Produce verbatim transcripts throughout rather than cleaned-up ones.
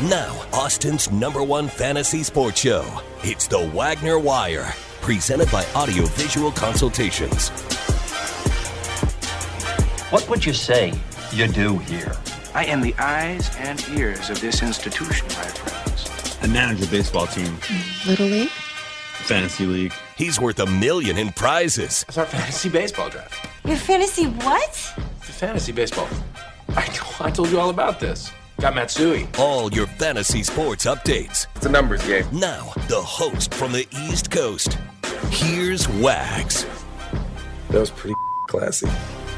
Now, Austin's number one fantasy sports show. It's the Wagner Wire, presented by Audiovisual Consultations. What would you say you do here? I am the eyes and ears of this institution, my friends. I manage a baseball team. Little League? Fantasy League. He's worth a million in prizes. It's our fantasy baseball draft. Your fantasy what? It's a fantasy baseball. I, I told you all about this. Got Matsui. All your fantasy sports updates. It's a numbers game. Now, the host from the East Coast. Here's Wags. That was pretty classy.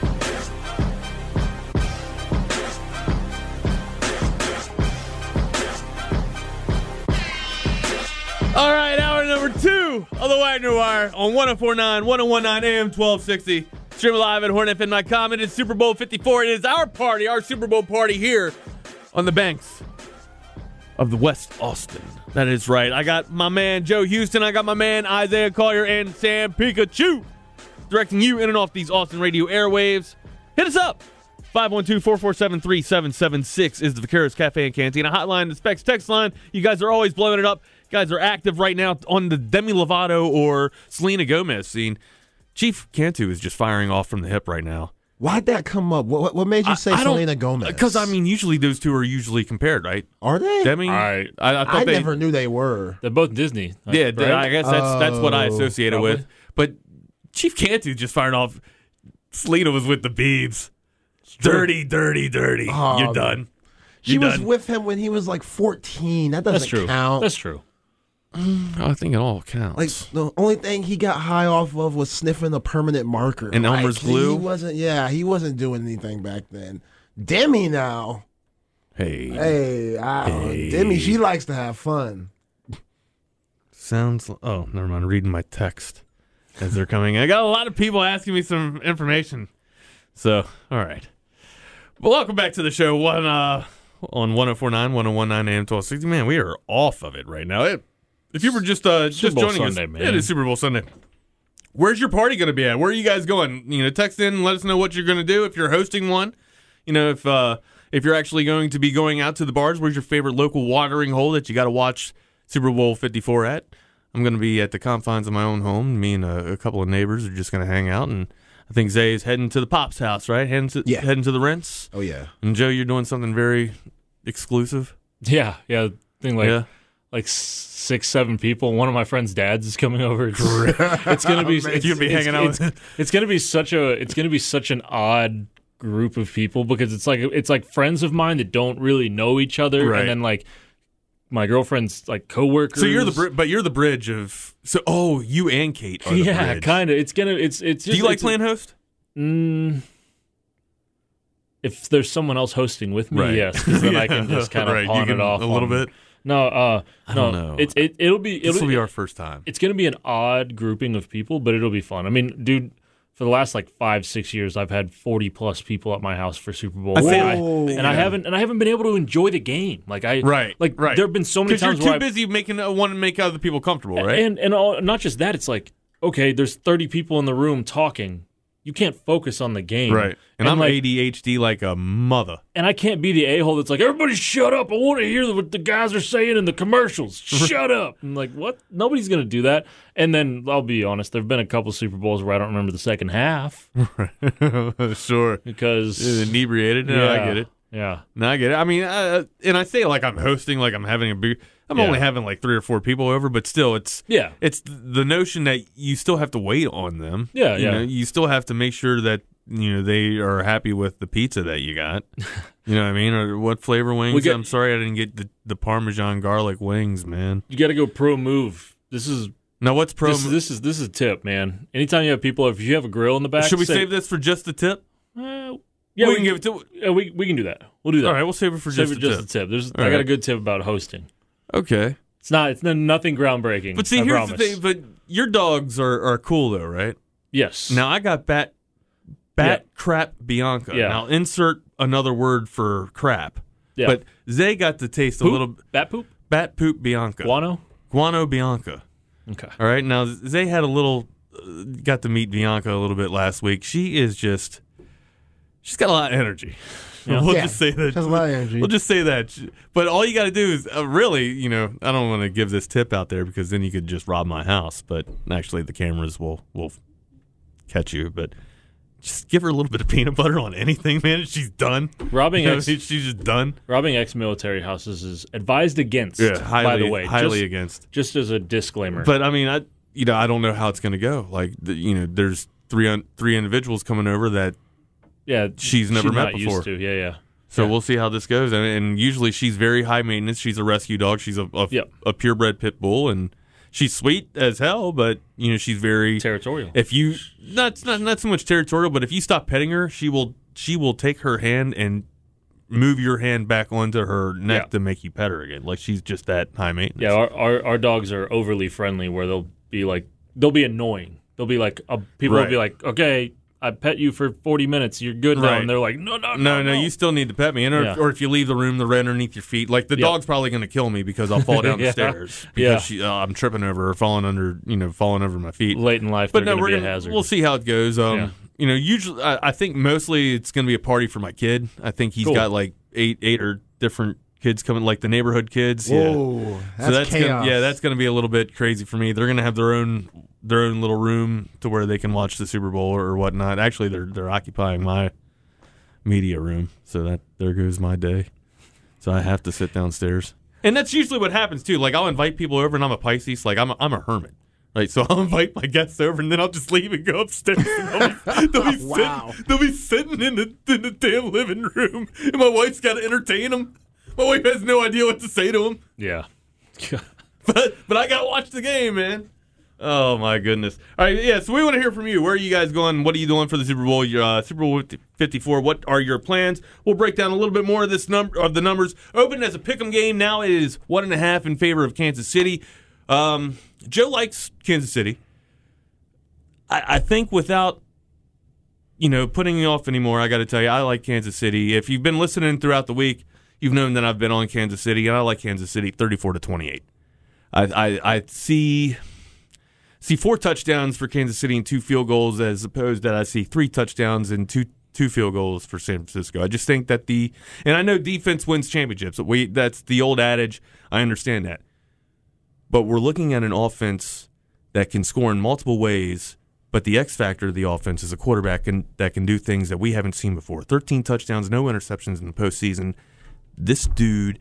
All right, hour number two of the Wagner Wire on one oh four point nine, one oh one point nine A M twelve sixty. Stream live at horn f m dot com. It is Super Bowl fifty-four. It is our party, our Super Bowl party here on the banks of the West Austin. That is right. I got my man Joe Houston. I got my man Isaiah Collier and Sam Pikachu directing you in and off these Austin radio airwaves. Hit us up. five one two, four four seven, three seven seven six is the Vaqueros Cafe and Cantina hotline. The Specs text line. You guys are always blowing it up. You guys are active right now on the Demi Lovato or Selena Gomez scene. Chief Cantu is just firing off from the hip right now. Why'd that come up? What, what made you say I, I Selena Gomez? Because, I mean, usually those two are usually compared, right? Are they? Demi? I, I, I, thought I they, never knew they were. They're both Disney. Yeah, right? I guess that's that's what I Oh, associated probably. with. But Chief Cantu just fired off. Selena was with the Biebs. Dirty, dirty, dirty. Oh, You're done. She You're was done. with him when he was like fourteen. That doesn't That's true. count. That's true. I think it all counts. Like the only thing he got high off of was sniffing a permanent marker. And Like, Elmer's glue? He wasn't. Yeah, he wasn't doing anything back then. Demi now. hey, Hey, I, Hey. Demi, she likes to have fun. sounds. Oh, never mind. Reading my text as they're coming. I got a lot of people asking me some information. So, all right. Well, welcome back to the show. One uh, on one oh four point nine, one oh one point nine A M twelve sixty. Man, we are off of it right now. It, if you were just uh, just Bowl joining Sunday, us, man. it is Super Bowl Sunday. Where's your party going to be at? Where are you guys going? You know, text in and let us know what you're going to do if you're hosting one. You know, if uh, if you're actually going to be going out to the bars. Where's your favorite local watering hole that you got to watch Super Bowl fifty-four at? I'm going to be at the confines of my own home. Me and a, a couple of neighbors are just going to hang out, and I think Zay is heading to the Pop's house, right? Heading to Yeah. heading to the Rents. Oh yeah. And Joe, you're doing something very exclusive. Yeah, yeah. I think like yeah. like six, seven people. One of my friend's dads is coming over. It's, it's gonna be. It's, You'd be it's- hanging out It's, with- it's gonna be such a. It's gonna be such an odd group of people because it's like it's like friends of mine that don't really know each other, Right. and then like my girlfriend's like coworkers. So you're the bri- but you're the bridge of so oh you and Kate are the yeah, bridge. kind of. It's gonna. It's it's. Just, Do you like it's, playing host? Mm, if there's someone else hosting with me, Right. yes, 'cause then I Yeah. can just kind of Right, you pawn can- it off a little on- bit? No, uh, I no, don't know. It's it it'll be This it'll will be our first time. It's gonna be an odd grouping of people, but it'll be fun. I mean, dude, for the last like five six years, I've had forty plus people at my house for Super Bowl, I and, think- I, Whoa. and I haven't and I haven't been able to enjoy the game. Like I Right, like right. there have been so many Because you're times too where I- busy making uh, want to make other people comfortable, right? and and all, not just that, it's like okay, there's thirty people in the room talking. You can't focus on the game, right. And, I'm like, A D H D like a mother. and I can't be the a-hole that's like, everybody shut up. I want to hear what the guys are saying in the commercials. Shut up. I'm like, what? Nobody's going to do that. And then I'll be honest, there have been a couple Super Bowls where I don't remember the second half Sure. because. Inebriated. No, I get it. Yeah. No, I get it. I mean, uh, and I say like I'm hosting, like I'm having a big. I'm Yeah. only having like three or four people over, but still, it's Yeah. it's the notion that you still have to wait on them. Yeah, you yeah. know, you still have to make sure that you know they are happy with the pizza that you got. You know what I mean? Or what flavor wings? get- I'm sorry I didn't get the, the Parmesan garlic wings, man. You got to go pro move. This is. Now what's pro? This, this is this is a tip, man. Anytime you have people, if you have a grill in the back, Should we say, save this for just the tip? Uh, yeah, we can give it to. Yeah, we we can do that. We'll do that. All right, we'll save it for Save just it the just tip. a tip. There's All I got right. a good tip about hosting. Okay. It's not. It's nothing groundbreaking. But see, I here's promise. the thing. But your dogs are, are cool though, right? Yes. Now I got bat, bat Yeah. crap Bianca. Yeah. Now insert another word for crap. Yeah. But Zay got to taste Poop? a little bat poop, bat poop Bianca. guano. Guano Bianca. Okay. All right. Now Zay had a little, uh, got to meet Bianca a little bit last week. She is just, she's got a lot of energy. Yeah. We'll Yeah, just say that. she has a lot of energy. We'll just say that. But all you got to do is uh, really, you know, I don't want to give this tip out there because then you could just rob my house. But actually, the cameras will will catch you. But just give her a little bit of peanut butter on anything, man. She's done. Robbing You know, ex, she's just done. robbing ex-military houses is advised against. Yeah, highly, by the way, highly just, against. Just as a disclaimer. But I mean, I you know, I don't know how it's going to go. Like, the, you know, there's three un, three individuals coming over that yeah, she's never met not before. Used to. Yeah, yeah. So Yeah. we'll see how this goes. And, and usually she's very high maintenance. She's a rescue dog. She's a a, Yep. a purebred pit bull, and she's sweet as hell. But you know, she's very Territorial. If you not not not so much territorial, but if you stop petting her, she will she will take her hand and move your hand back onto her neck Yeah. to make you pet her again. Like she's just that high maintenance. Yeah, our, our our dogs are overly friendly where they'll be like they'll be annoying. They'll be like uh, people Right. will be like, okay, I pet you for forty minutes, you're good now, Right. and they're like, no, no, No, no, no, you still need to pet me. And or, Yeah. or if you leave the room, they're right underneath your feet. Like the Yep. dog's probably going to kill me because I'll fall down Yeah. the stairs because Yeah. she, uh, I'm tripping over her, falling under, you know, falling over my feet. Late in life, But they're no, going we're to be gonna, a hazard. we'll see how it goes. Um, Yeah. You know, usually I, I think mostly it's going to be a party for my kid. I think he's Cool. got like eight, eight or different kids coming, like the neighborhood kids. Whoa, yeah. that's so that's chaos. Gonna, yeah, that's going to be a little bit crazy for me. They're going to have their own their own little room to where they can watch the Super Bowl or whatnot. Actually, they're they're occupying my media room, so that there goes my day. So I have to sit downstairs, and that's usually what happens too. Like I'll invite people over, and I'm a Pisces. Like I'm a, I'm a hermit. Right, so I'll invite my guests over, and then I'll just leave and go upstairs. And they'll be, they'll, be Wow. sitting, they'll be sitting in the in the damn living room, and my wife's got to entertain them. My wife has no idea what to say to them, yeah. but but I got to watch the game, man. Oh my goodness! All right, yeah. So we want to hear from you. Where are you guys going? What are you doing for the Super Bowl? Your uh, Super Bowl fifty-four. What are your plans? We'll break down a little bit more of this number of the numbers. Open as a pick'em game. Now it is one and a half in favor of Kansas City. Um, Joe likes Kansas City. I, I think without, you know, putting you off anymore, I got to tell you, I like Kansas City. If you've been listening throughout the week, you've known that I've been on Kansas City, and I like Kansas City thirty-four to twenty-eight. I, I, I see see four touchdowns for Kansas City and two field goals, as opposed that I see three touchdowns and two two field goals for San Francisco. I just think that the and I know defense wins championships. We that's the old adage. I understand that. But we're looking at an offense that can score in multiple ways, but the X factor of the offense is a quarterback can, that can do things that we haven't seen before. thirteen touchdowns, no interceptions in the postseason. This dude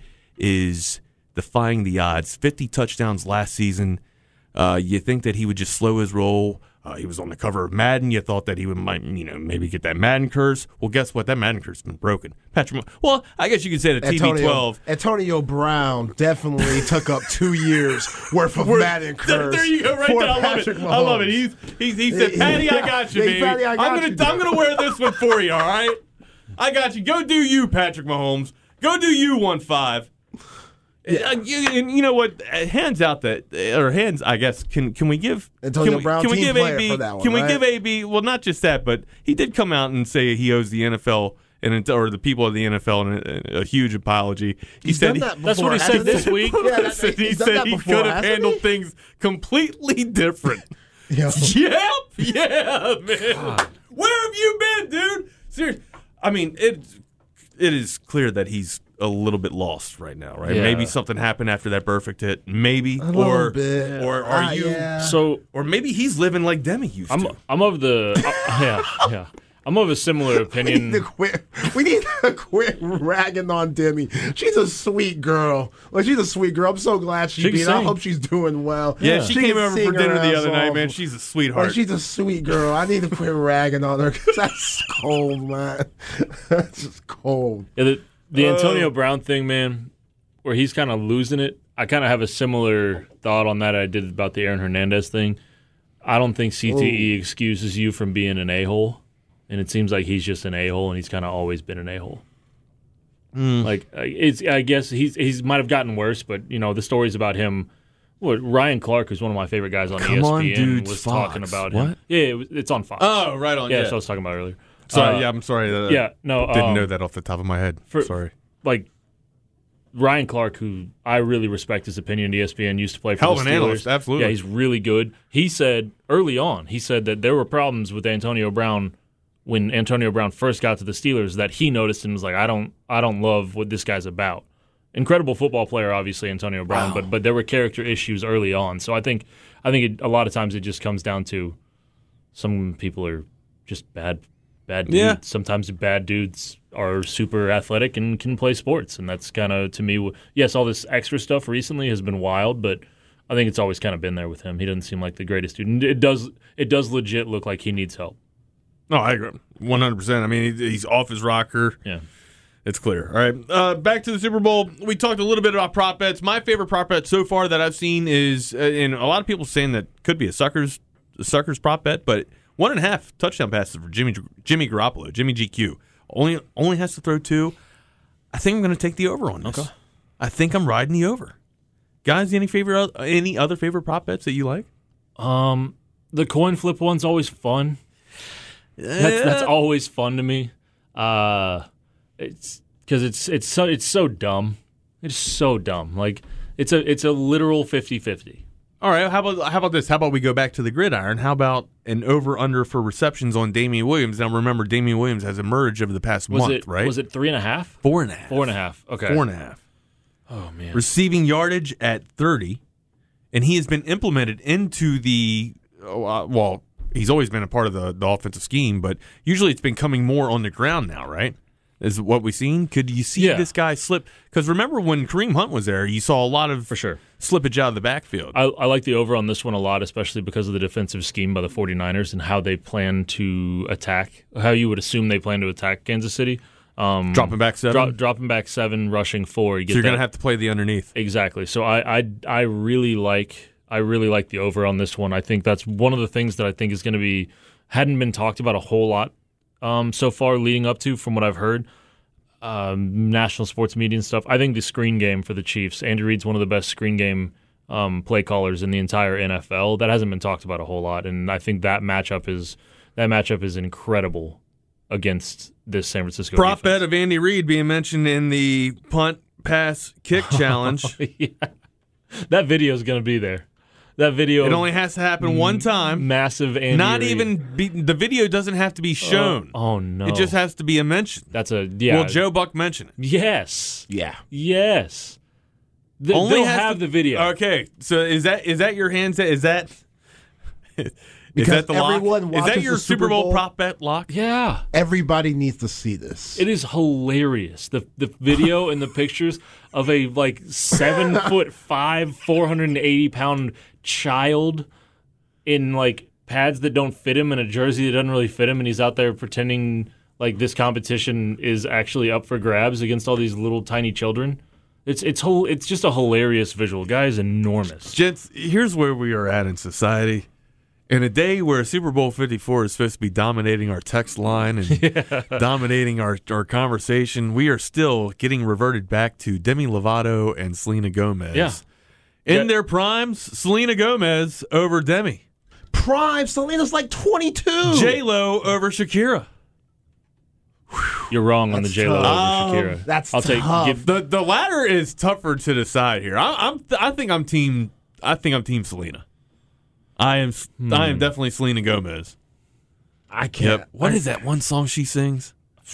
is defying the odds. fifty touchdowns last season. Uh, you think that he would just slow his roll. Uh, he was on the cover of Madden. You thought that he would, might, you know, maybe get that Madden curse. Well, guess what? That Madden curse has been broken. Patrick, well, I guess you could say that T B twelve. Antonio Brown definitely took up two years worth of Madden curse. There, there you go, right for there. I love Patrick it. I love it. Mahomes. He's, he's, he said, Patty, I got you, Yeah, baby. Patty, I got I'm gonna, you. I'm gonna wear this one for you. All right, I got you. Go do you, Patrick Mahomes. Go do you, one five. Yeah. Uh, you, you know what? Uh, hands out that, or hands, I guess. Can can we give Antonio can we, Brown can we team give player A B? for that one, Can we right? give A B? Well, not just that, but he did come out and say he owes the N F L and or the people of the N F L a, a huge apology. He He's said done he, that That's what he before, said hasn't this he? week. Yeah, that, said he he's done said that he before, could have hasn't handled he? things completely different. Yeah. Yep. Yeah, man. Where have you been, dude? Seriously. I mean, it it is clear that he's a little bit lost right now, right? Yeah. Maybe something happened after that perfect hit. Maybe. A little or bit. or are Ah, you yeah. So or maybe he's living like Demi used I'm to. I'm of the uh, yeah yeah I'm of a similar We need opinion. to quit. We need to quit ragging on Demi. She's a sweet girl. Like she's a sweet girl. I'm so glad she, She can beat. I sing. hope she's doing well. Yeah, she, came can over sing for dinner her the ass other night, off. man. She's a Like, sweetheart. she's a sweet girl. I need to quit ragging on her because that's cold, man. That's just cold. Yeah, the the Uh, Antonio Brown thing, man, where he's kind of losing it. I kind of have a similar thought on that I did about the Aaron Hernandez thing. I don't think C T E excuses you from being an a-hole, and it seems like he's just an a-hole, and he's kind of always been an a-hole. Hmm. Like uh, it's, I guess he's he's might have gotten worse, but you know the stories about him. What Ryan Clark, who's one of my favorite guys on Come E S P N, on, dudes, was Fox. talking about What? him. Yeah, it was, it's on Fox. Oh, right on. yeah, Yeah, that's what I was talking about earlier. sorry. Uh, yeah, I'm sorry. That, yeah, no, didn't um, know that off the top of my head. for- sorry. like Ryan Clark, who I really respect his opinion, E S P N used to play for Hell the of Steelers. an analyst, absolutely. Yeah, he's really good. He said early on, he said that there were problems with Antonio Brown when Antonio Brown first got to the Steelers that he noticed and was like, I don't I don't love what this guy's about. Incredible football player, obviously, Antonio Brown, wow. but but there were character issues early on. So I think I think it, a lot of times it just comes down to some people are just bad bad dudes. Yeah. Sometimes bad dudes are super athletic and can play sports, and that's kind of, to me, yes, all this extra stuff recently has been wild, but I think it's always kind of been there with him. He doesn't seem like the greatest dude. And it does it does legit look like he needs help. No, I agree. one hundred percent. I mean, he's off his rocker. Yeah. It's clear. All right, uh, back to the Super Bowl. We talked a little bit about prop bets. My favorite prop bet so far that I've seen is, uh, and a lot of people saying that could be a suckers, a suckers prop bet, but one and a half touchdown passes for Jimmy Jimmy Garoppolo, Jimmy G Q. Only only has to throw two. I think I'm going to take the over on this. Okay. I think I'm riding the over. Guys, any favorite, any other favorite prop bets that you like? Um, the coin flip one's always fun. That's that's always fun to me. Uh, it's because it's it's so it's so dumb. It's so dumb. Like it's a it's a literal fifty-fifty. All right. How about how about this? How about we go back to the gridiron? How about an over under for receptions on Damian Williams? Now remember, Damian Williams has emerged over the past was month, it, right? Was it three and a half? Four and a half. Four and a half. Okay. Four and a half. Oh man. Receiving yardage at thirty, and he has been implemented into the oh, uh, well. He's always been a part of the, the offensive scheme, but usually it's been coming more on the ground now, right? Is what we've seen. Could you see yeah. this guy slip? Because remember when Kareem Hunt was there, you saw a lot of for sure slippage out of the backfield. I, I like the over on this one a lot, especially because of the defensive scheme by the 49ers and how they plan to attack, how you would assume they plan to attack Kansas City. Um, dropping back seven? Dro- dropping back seven, rushing four. You get so you're going to that. have to play the underneath. Exactly. So I, I, I really like I really like the over on this one. I think that's one of the things that I think is going to be hadn't been talked about a whole lot um, so far leading up to, from what I've heard, um, national sports media and stuff. I think the screen game for the Chiefs, Andy Reid's one of the best screen game um, play callers in the entire N F L. That hasn't been talked about a whole lot, and I think that matchup is that matchup is incredible against this San Francisco prop defense. bet of Andy Reid being mentioned in the punt, pass, kick challenge. Yeah. That video is going to be there. That video. It only has to happen one time. Massive Andy Not Reid. even be, the video doesn't have to be shown. Oh, oh no! It just has to be a mention. That's a yeah. Well, Joe Buck mentioned it. Yes. Yeah. Yes. The, Only they'll has have to, the video. Okay, so is that is that your hands? Is that is Because that the lock? everyone Is that watches your the Super Super Bowl, Bowl. prop bet lock? Yeah. Everybody needs to see this. It is hilarious. The the video and the pictures of a like seven foot five, four hundred and eighty pound child in like pads that don't fit him and a jersey that doesn't really fit him, and he's out there pretending like this competition is actually up for grabs against all these little tiny children. It's it's whole. It's just a hilarious visual. Guy is enormous. Gents, here's where we are at in society. In a day where Super Bowl fifty-four is supposed to be dominating our text line and yeah. dominating our, our conversation, we are still getting reverted back to Demi Lovato and Selena Gomez. Yeah. In Yeah. their primes, Selena Gomez over Demi. Prime. Selena's like twenty-two. J-Lo over Shakira. You're wrong on the That's J Lo over tough. Shakira. Um, that's I'll take tough. give, The the latter is tougher to decide here. I, I'm I think I'm team I think I'm team Selena. I am Hmm. I am definitely Selena Gomez. I can't. Yep. What I, is that one song she sings?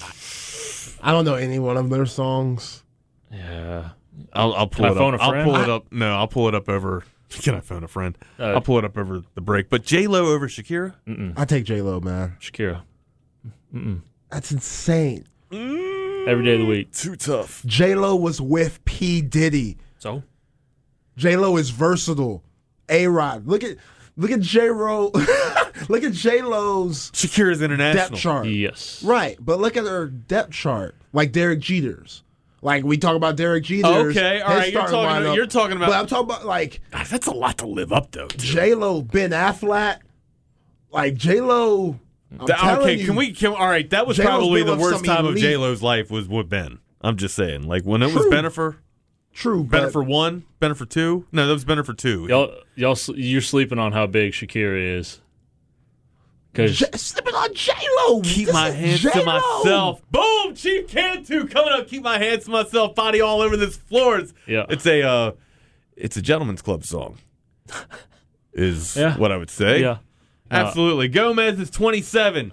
I don't know any one of their songs. Yeah. I'll I'll pull Can I it phone up. a friend? I'll pull it up. No, I'll pull it up over. Can I phone a friend? Uh, I'll pull it up over the break. But J Lo over Shakira. I take J Lo, man. Shakira. That's insane. Every day of the week. Too tough. J Lo was with P Diddy. So? J Lo is versatile. A Rod. Look at look at J Lo. Look at J Lo's Shakira's international. depth chart. Yes. Right, but look at her depth chart, like Derek Jeter's. Like we talk about Derek Jeter's. Okay, all his right. You're starting talking. lineup. You're talking about. But I'm talking about like God, that's a lot to live up to. J Lo, Ben Affleck. Like J Lo. I'm That- telling okay, you, can we? Can, all right, that was J-Lo's probably been the with worst some time of elite- J Lo's life was with Ben. I'm just saying, like when it was True. Bennifer, True, but Bennifer one, Bennifer two. No, that was Bennifer two. Y'all, y'all, sl- you're sleeping on how big Shakira is. Because J- slipping on J Lo. Keep my hands to myself. Boom! Chief Cantu coming up. Keep my hands to myself. Body all over this floor. It's, Yeah. it's a uh, it's a gentleman's club song. Is Yeah. what I would say. yeah, Absolutely. Gomez is twenty-seven.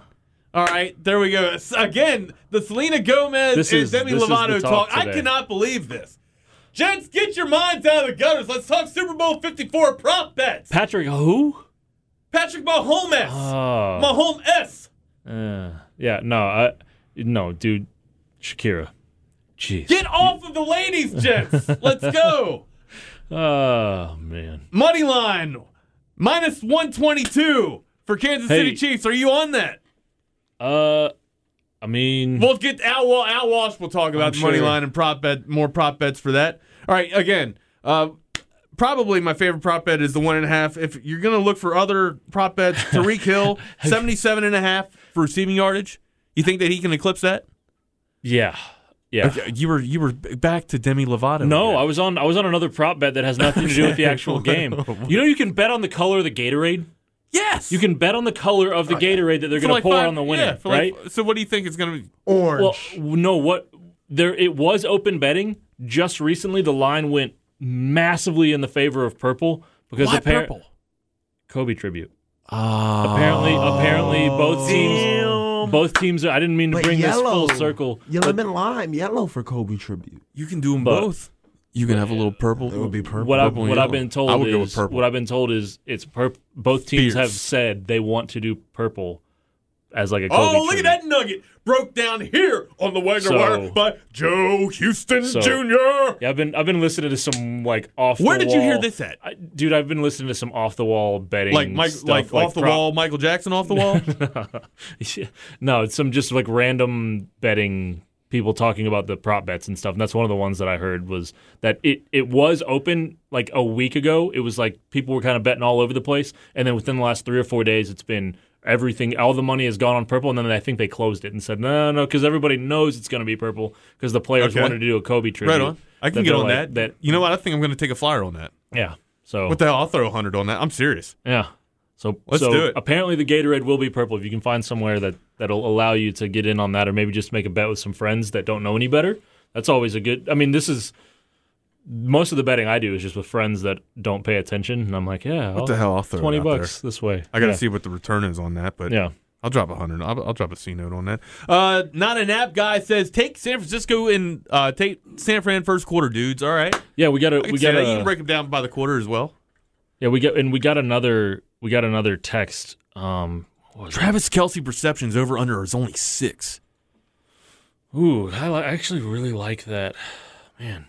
All right, there we go. Again, the Selena Gomez This and is- Demi this is Lovato the talk. talk I today. cannot believe this. Gents, get your minds out of the gutters. Let's talk Super Bowl fifty-four prop bets. Patrick, who? Patrick Mahomes. Oh. Mahomes. Uh, yeah, no, I, no, dude. Shakira. Jeez. Get off of the ladies, gents. Let's go. Oh, man. Money line, minus one twenty-two for Kansas Hey. City Chiefs. Are you on that? Uh, I mean, We'll get Al, Wa- Al Walsh. We'll talk about I'm the money sure. line and prop bet, more prop bets for that. All right, again, uh, probably my favorite prop bet is the one and a half. If you're going to look for other prop bets, Tyreek Hill, seventy-seven and a half for receiving yardage. You think that he can eclipse that? yeah, yeah. Okay, you were you were back to Demi Lovato. No, here. I was on. I was on another prop bet that has nothing to do with the actual game. You know, you can bet on the color of the Gatorade. Yes, You can bet on the color of the Gatorade that they're For going like to pour five- on the winner, yeah, for right? like- so what do you think it's going to be? Orange. Well, no, what there it was open betting. Just recently, the line went massively in the favor of purple because Why appar- purple? Kobe tribute. Oh. Apparently, apparently both teams, Damn. both teams. I didn't mean to But bring yellow. this full circle. You lemon lime, yellow for Kobe tribute. You can do them But- both. You can have a little purple. It would be purple. What I've Purple and what I've yellow. been told I would is go with purple. what I've been told is it's purp. Both teams Fierce. have said they want to do purple as like a Kobe Oh, look tribute. at that nugget broke down here on the Wagner So- Wire by Joe Houston So- Junior Yeah, I've been I've been listening to some like off. Where the did you hear wall- this at? I, dude, I've been listening to some off the wall betting, Like Mike, stuff, like, off the prop- wall, Michael Jackson off the wall. No, it's some just like random betting people talking about the prop bets and stuff. And that's one of the ones that I heard was that it, it was open like a week ago. It was like people were kind of betting all over the place. And then within the last three or four days, it's been everything, all the money has gone on purple. And then I think they closed it and said, no, no, because everybody knows it's going to be purple because the players Okay. wanted to do a Kobe tribute. Right on. I can That get they're on like- that. You know what? I think I'm going to take a flyer on that. Yeah. So What the hell? I'll throw a hundred on that. I'm serious. yeah. So Let's so do it. Apparently, the Gatorade will be purple. If you can find somewhere that that'll allow you to get in on that, or maybe just make a bet with some friends that don't know any better. That's always a good. I mean, this is most of the betting I do is just with friends that don't pay attention, and I'm like, yeah, What the hell? I'll throw it twenty out bucks this way. I got to yeah. see what the return is on that, but Yeah. I'll drop a hundred. I'll, I'll drop a C note on that. Uh, not an app guy says take San Francisco and uh, take San Fran first quarter, dudes. All right, Yeah, we got I a can we see got that. You a can break them down by the quarter as well. yeah we got and we got another we got another text. Um, what was it? Travis Kelce perceptions over under is only six. Ooh, I, li- I actually really like that, man.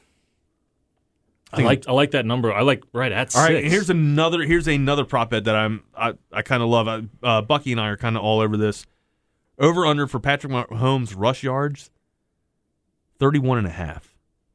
I think- like I like that number. I like right at All six. right, and here's another here's another prop bet that I'm I, I kind of love. I, uh, Bucky and I are kind of all over this. Over under for Patrick Mahomes rush yards, thirty-one and a half.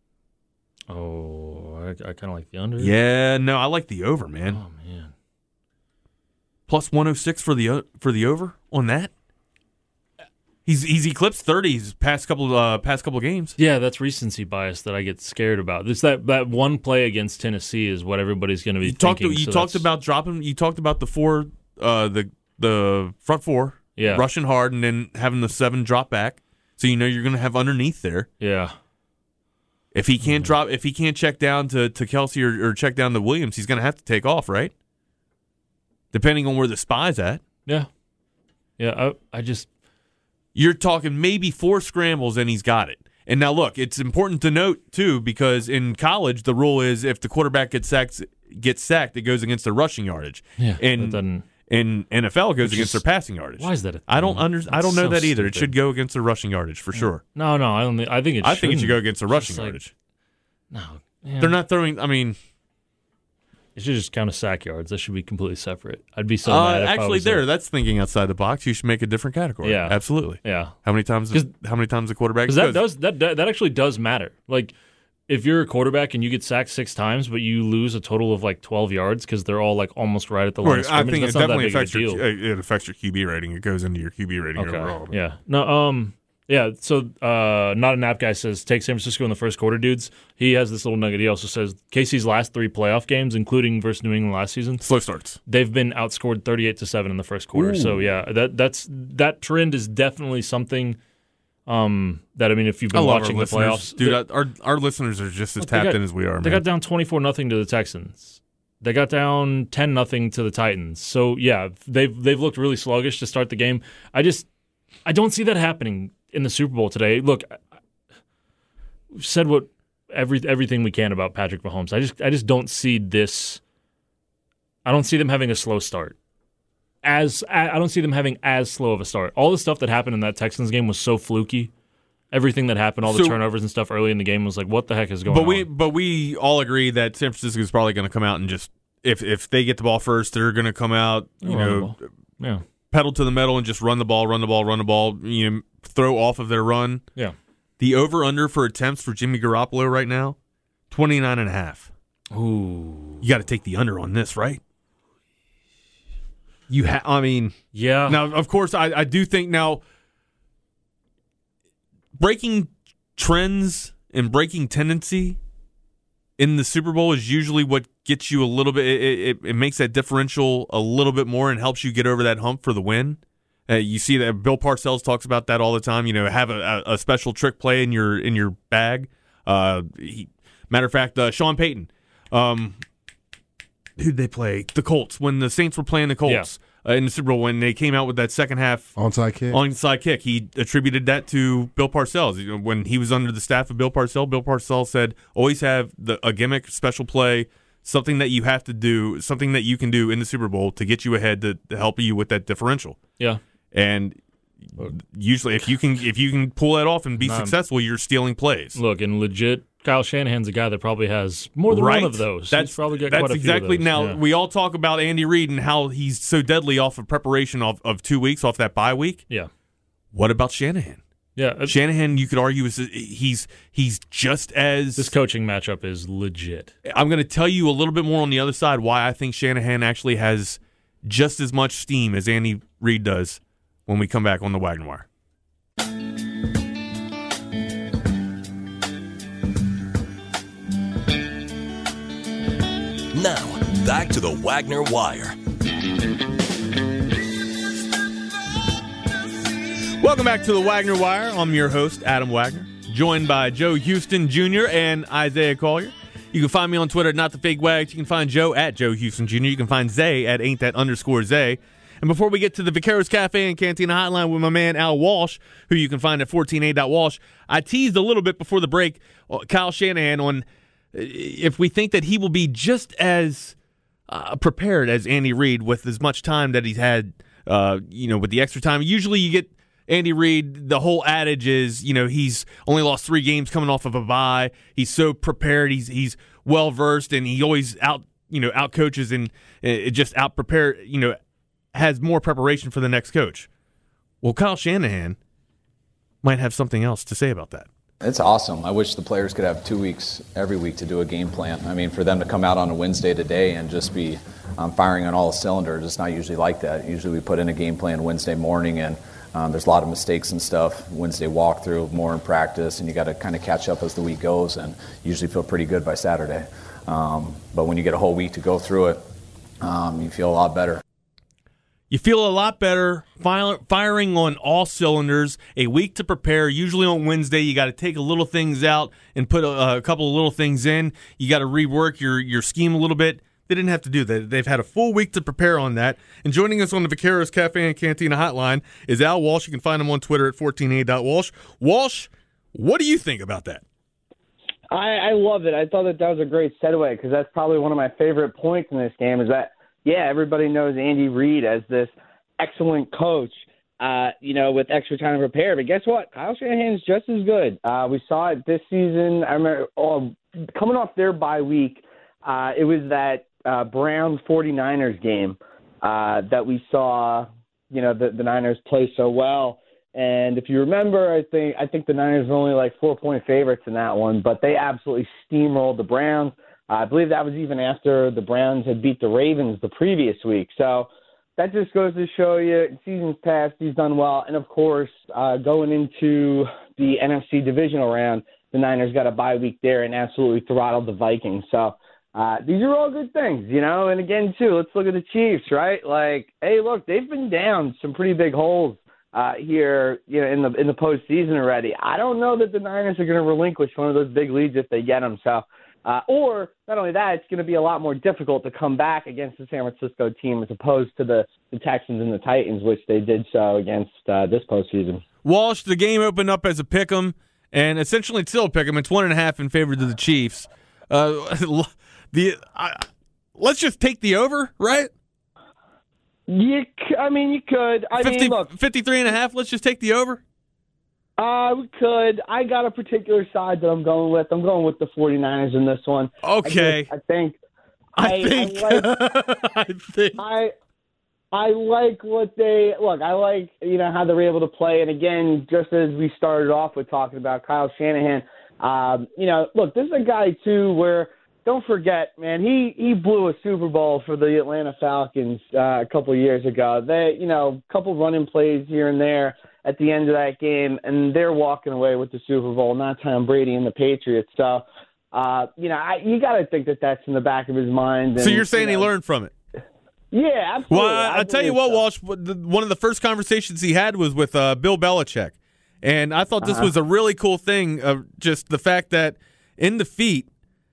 Oh, I, I kind of like the under. Yeah, no, I like the over, man. Oh man. Plus one oh six for the o- for the over on that. He's he's eclipsed thirties past couple uh, past couple games. Yeah, that's recency bias that I get scared about. It's that that one play against Tennessee is what everybody's going to be You talked thinking. you so talked that's- about dropping. You talked about the four uh, the the front four. Yeah. rushing hard and then having the seven drop back, so you know you're going to have underneath there. Yeah. If he can't drop, if he can't check down to, to Kelce or, or check down to Williams, he's going to have to take off, right? Depending on where the spy's at. Yeah. Yeah, I I just You're talking maybe four scrambles and he's got it. And now look, it's important to note too, because in college the rule is if the quarterback gets sacked, gets sacked, it goes against their rushing yardage. yeah, that And doesn't in N F L it goes Which against is- their passing yardage. why is that a I don't thing? under, I That's don't know so that either. It stupid. should go against their rushing yardage for sure. No, no, I don't think I think it I think it should shouldn't. go against the rushing It's like- yardage. No. Yeah. They're not throwing. I mean, It should just count as sack yards. That should be completely separate. I'd be so uh, mad if I actually, was there. a- That's thinking outside the box. You should make a different category. Yeah. absolutely. yeah. How many times? 'Cause- How many times the quarterback? Because that goes- does that that actually does matter. Like if you're a quarterback and you get sacked six times, but you lose a total of like twelve yards because they're all like almost right at the line Well, of I scrimmage, think it that's not that definitely big of a affects your deal. it affects your Q B rating. It goes into your Q B rating Okay. overall. Yeah. No. Um. Yeah. So, uh, not a nap guy says take San Francisco in the first quarter, dudes. He has this little nugget. He also says K C's last three playoff games, including versus New England last season, Slow starts. they've been outscored thirty-eight to seven in the first quarter. So yeah, that that's that trend is definitely something. Um. That I mean, if you've I been love watching our the listeners. playoffs, dude. they- I- our our listeners are just as Look, they tapped got- in as we are. They man. got down twenty-four nothing to the Texans. They got down ten nothing to the Titans. So yeah, they've they've looked really sluggish to start the game. I just I don't see that happening in the Super Bowl today. Look, we've said what every everything we can about Patrick Mahomes. I just I just don't see this. I don't see them having a slow start. As I don't see them having as slow of a start. All the stuff that happened in that Texans game was so fluky. Everything that happened, all the So- turnovers and stuff early in the game was like, what the heck is going But on? we but we all agree that San Francisco is probably going to come out and just if if they get the ball first, they're going to come out, you They'll run the know, ball. Yeah, pedal to the metal and just run the ball, run the ball, run the ball. You know, throw off of their run. yeah. The over under for attempts for Jimmy Garoppolo right now, twenty-nine and a half. Ooh, You got to take the under on this, right? You ha- I mean, yeah. now of course I, I do think now breaking trends and breaking tendency in the Super Bowl is usually what gets you a little bit. It, it, it makes that differential a little bit more and helps you get over that hump for the win. Uh, you see that Bill Parcells talks about that all the time. You know, have a, a, a special trick play in your in your bag. Uh, he, matter of fact, uh, Sean Payton. Um, who'd they play? The Colts. When the Saints were playing the Colts uh, in the Super Bowl, when they came out with that second half Onside kick. onside kick, he attributed that to Bill Parcells. You know, when he was under the staff of Bill Parcells, Bill Parcells said, always have the, a gimmick, special play, something that you have to do, something that you can do in the Super Bowl to get you ahead to, to help you with that differential. Yeah. And usually, if you can if you can pull that off and be Nah. successful, you're stealing plays. Look, and legit, Kyle Shanahan's a guy that probably has more than Right? one of those. That's He's probably got that's quite a exactly few of those. now. Yeah. We all talk about Andy Reid and how he's so deadly off of preparation of, of two weeks off that bye week. yeah. What about Shanahan? Yeah. uh, Shanahan, you could argue, is he's he's just as This coaching matchup is legit. I'm going to tell you a little bit more on the other side why I think Shanahan actually has just as much steam as Andy Reid does when we come back on the Wagner Wire. Now, back to the Wagner Wire. Welcome back to the Wagner Wire. I'm your host, Adam Wagner, joined by Joe Houston Junior and Isaiah Collier. You can find me on Twitter at Not The Fake Wags. You can find Joe at Joe Houston Junior You can find Zay at Ain't That Underscore Zay. And before we get to the Vaqueros Cafe and Cantina Hotline with my man Al Walsh, who you can find at fourteen a dot walsh, I teased a little bit before the break uh, Kyle Shanahan on uh, if we think that he will be just as uh, prepared as Andy Reid with as much time that he's had, uh, you know, with the extra time. Usually you get Andy Reid, the whole adage is, you know, he's only lost three games coming off of a bye. He's so prepared. He's he's well versed, and he always out you know out coaches and uh, just out prepared. You know, has more preparation for the next coach. Well, Kyle Shanahan might have something else to say about that. It's awesome. I wish the players could have two weeks every week to do a game plan. I mean, for them to come out on a Wednesday today and just be um, firing on all cylinders, it's not usually like that. Usually we put in a game plan Wednesday morning, and um, there's a lot of mistakes and stuff. Wednesday walkthrough, more in practice, and you got to kind of catch up as the week goes, and usually feel pretty good by Saturday. Um, but when you get a whole week to go through it, um, you feel a lot better. You feel a lot better fire, firing on all cylinders, a week to prepare. Usually on Wednesday, you got to take a little things out and put a, a couple of little things in. You got to rework your, your scheme a little bit. They didn't have to do that. They've had a full week to prepare on that. And joining us on the Vaqueros Cafe and Cantina Hotline is Al Walsh. You can find him on Twitter at fourteen a dot walsh. Walsh, what do you think about that? I, I love it. I thought that that was a great segue because that's probably one of my favorite points in this game is that, yeah, everybody knows Andy Reid as this excellent coach, uh, you know, with extra time to prepare. But guess what? Kyle Shanahan's just as good. Uh, we saw it this season. I remember oh, coming off their bye week, uh, it was that uh, Browns forty-niners game uh, that we saw, you know, the, the Niners play so well. And if you remember, I think I think the Niners were only like four-point favorites in that one, but they absolutely steamrolled the Browns. Uh, I believe that was even after the Browns had beat the Ravens the previous week. So that just goes to show you, in seasons past, he's done well. And, of course, uh, going into the N F C divisional round, the Niners got a bye week there and absolutely throttled the Vikings. So uh, these are all good things, you know. And, again, too, let's look at the Chiefs, right? Like, hey, look, they've been down some pretty big holes uh, here, you know, in the in the postseason already. I don't know that the Niners are going to relinquish one of those big leads if they get them. So, Uh, or not only that, it's going to be a lot more difficult to come back against the San Francisco team as opposed to the, the Texans and the Titans, which they did so against uh, this postseason. Walsh, the game opened up as a pick'em, and essentially it's still a pick'em. It's one and a half in favor of the Chiefs. Uh, the uh, let's just take the over, right? You, c- I mean, you could. I fifty, mean, look, fifty-three and a half. Let's just take the over. Uh, we could. I got a particular side that I'm going with. I'm going with the 49ers in this one. Okay. I, just, I think. I, I think. I, like, I think. I I like what they look. I like you know how they're able to play. And again, just as we started off with talking about Kyle Shanahan, um, you know, look, this is a guy too where. Don't forget, man, he, he blew a Super Bowl for the Atlanta Falcons uh, a couple of years ago. They, you know, a couple running plays here and there at the end of that game, and they're walking away with the Super Bowl, not Tom Brady and the Patriots. So, uh, you know, I, you got to think that that's in the back of his mind. And, so you're saying you know, he learned from it? Yeah, absolutely. Well, I, I tell you what, so. Walsh, one of the first conversations he had was with uh, Bill Belichick, and I thought this uh-huh. was a really cool thing, uh, just the fact that in defeat,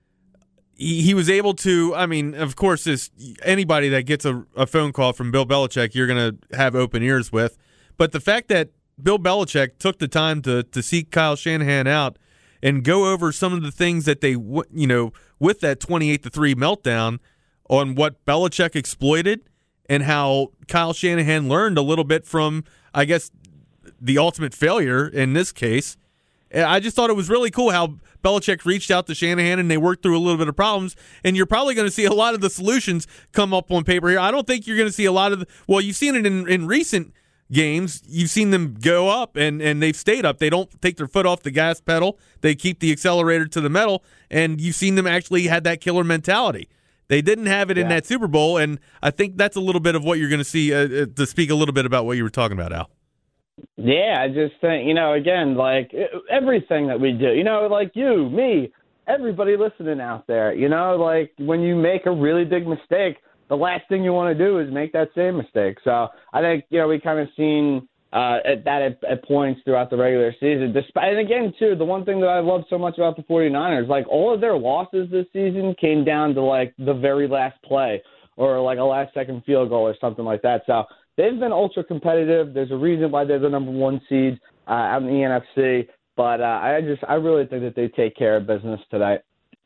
He, he was able to, I mean, of course, this, anybody that gets a, a phone call from Bill Belichick, you're going to have open ears with. But the fact that Bill Belichick took the time to, to seek Kyle Shanahan out and go over some of the things that they, you know, with that twenty-eight to three meltdown on what Belichick exploited and how Kyle Shanahan learned a little bit from, I guess, the ultimate failure in this case. I just thought it was really cool how Belichick reached out to Shanahan and they worked through a little bit of problems, and you're probably going to see a lot of the solutions come up on paper here. I don't think you're going to see a lot of the – well, you've seen it in, in recent games. You've seen them go up, and, and they've stayed up. They don't take their foot off the gas pedal. They keep the accelerator to the metal, and you've seen them actually had that killer mentality. They didn't have it yeah. in that Super Bowl, and I think that's a little bit of what you're going to see uh, to speak a little bit about what you were talking about, Al. Yeah, I just think, you know, again, like everything that we do, you know, like you, me, everybody listening out there, you know, like when you make a really big mistake, the last thing you want to do is make that same mistake. So I think, you know, we kind of seen uh, at that at, at points throughout the regular season. Despite, and again, too, the one thing that I love so much about the 49ers, like all of their losses this season came down to like the very last play or like a last second field goal or something like that. So they've been ultra competitive. There's a reason why they're the number one seed uh, out in the N F C. But uh, I just, I really think that they take care of business tonight.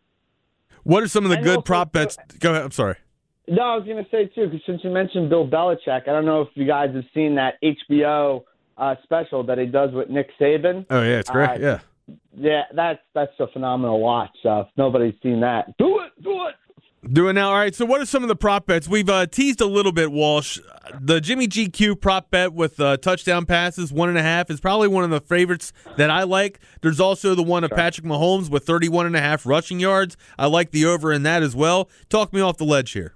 What are some of the and good also, prop bets? Go ahead. I'm sorry. No, I was going to say, too, because since you mentioned Bill Belichick, I don't know if you guys have seen that H B O uh, special that he does with Nick Saban. Oh, yeah, it's great. Uh, yeah. Yeah, that's that's a phenomenal watch. So if nobody's seen that, do it, do it. Do it now. All right, so what are some of the prop bets? We've uh, teased a little bit, Walsh. The Jimmy G Q prop bet with uh, touchdown passes, one and a half, is probably one of the favorites that I like. There's also the one of sure. Patrick Mahomes with thirty-one and a half rushing yards. I like the over in that as well. Talk me off the ledge here.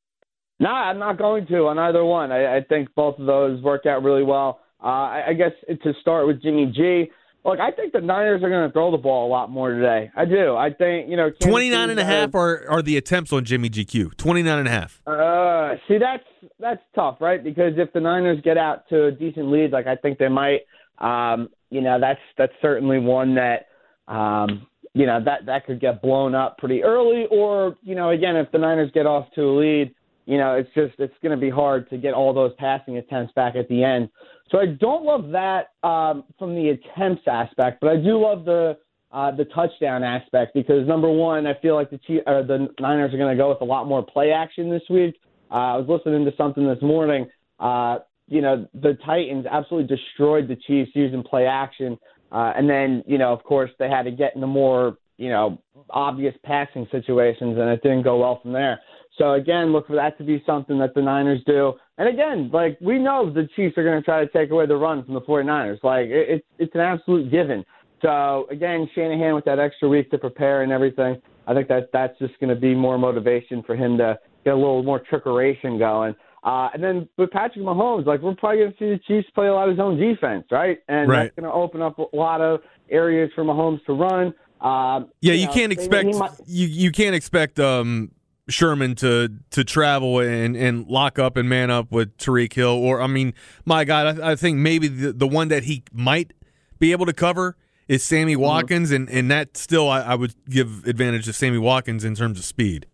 No, I'm not going to on either one. I, I think both of those work out really well. Uh, I, I guess to start with Jimmy G, look, I think the Niners are going to throw the ball a lot more today. I do. I think, you know, Kansas twenty-nine and a City, half are, are the attempts on Jimmy G Q. twenty-nine and a half. Uh, see, that's that's tough, right? Because if the Niners get out to a decent lead, like I think they might, um, you know, that's that's certainly one that, um, you know, that, that could get blown up pretty early. Or, you know, again, if the Niners get off to a lead, you know, it's just it's going to be hard to get all those passing attempts back at the end. So I don't love that um, from the attempts aspect, but I do love the uh, the touchdown aspect because, number one, I feel like the Chief, or the Niners are going to go with a lot more play action this week. Uh, I was listening to something this morning. Uh, you know, the Titans absolutely destroyed the Chiefs using play action. Uh, and then, you know, of course, they had to get into more, you know, obvious passing situations, and it didn't go well from there. So, again, look for that to be something that the Niners do. And, again, like, we know the Chiefs are going to try to take away the run from the 49ers. Like, it, it's it's an absolute given. So, again, Shanahan with that extra week to prepare and everything, I think that that's just going to be more motivation for him to get a little more trickeration going. Uh, and then with Patrick Mahomes, like, we're probably going to see the Chiefs play a lot of zone defense, right? And right. that's going to open up a lot of areas for Mahomes to run. Um, yeah, you, you know, can't expect might, you you can't expect um, Sherman to to travel and, and lock up and man up with Tyreek Hill. Or, I mean, my God, I, I think maybe the, the one that he might be able to cover is Sammy Watkins, mm-hmm. and, and that still I, I would give advantage to Sammy Watkins in terms of speed.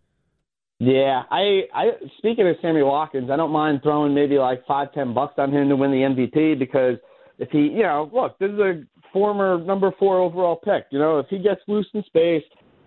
Yeah, I, I speaking of Sammy Watkins, I don't mind throwing maybe like five, ten bucks on him to win the M V P because if he, you know, look, this is a former number four overall pick. You know, if he gets loose in space,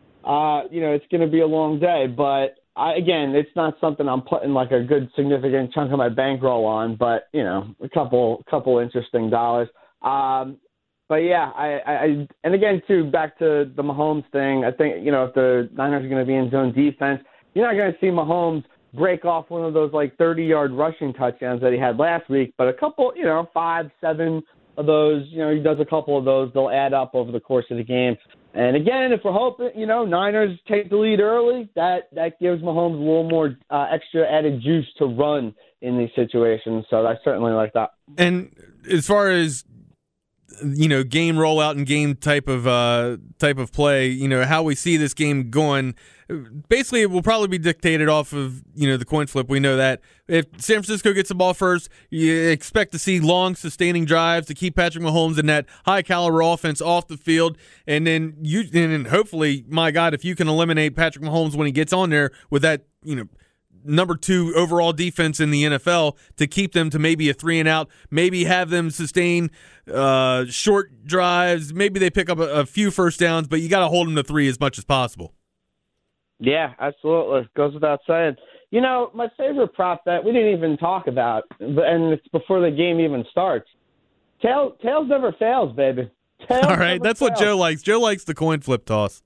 uh, you know, it's going to be a long day. But I, again, it's not something I'm putting like a good significant chunk of my bankroll on. But you know, a couple, couple interesting dollars. Um, but yeah, I, I, and again too, back to the Mahomes thing. I think you know if the Niners are going to be in zone defense, you're not going to see Mahomes break off one of those like thirty-yard rushing touchdowns that he had last week, but a couple, you know, five, seven of those, you know, he does a couple of those, they'll add up over the course of the game. And again, if we're hoping, you know, Niners take the lead early, that, that gives Mahomes a little more uh, extra added juice to run in these situations. So I certainly like that. And as far as, you know, game rollout and game type of uh, type of play, you know, how we see this game going, basically it will probably be dictated off of, you know, the coin flip. We know that if San Francisco gets the ball first, you expect to see long sustaining drives to keep Patrick Mahomes and that high caliber offense off the field. And then you, and then hopefully, my God, if you can eliminate Patrick Mahomes when he gets on there with that, you know, number two overall defense in the N F L to keep them to maybe a three and out, maybe have them sustain uh, short drives. Maybe they pick up a, a few first downs, but you got to hold them to three as much as possible. Yeah, absolutely. Goes without saying. You know, my favorite prop bet, we didn't even talk about, and it's before the game even starts. Tail, tails never fails, baby. Tails All right, that's fails. What Joe likes. Joe likes the coin flip toss.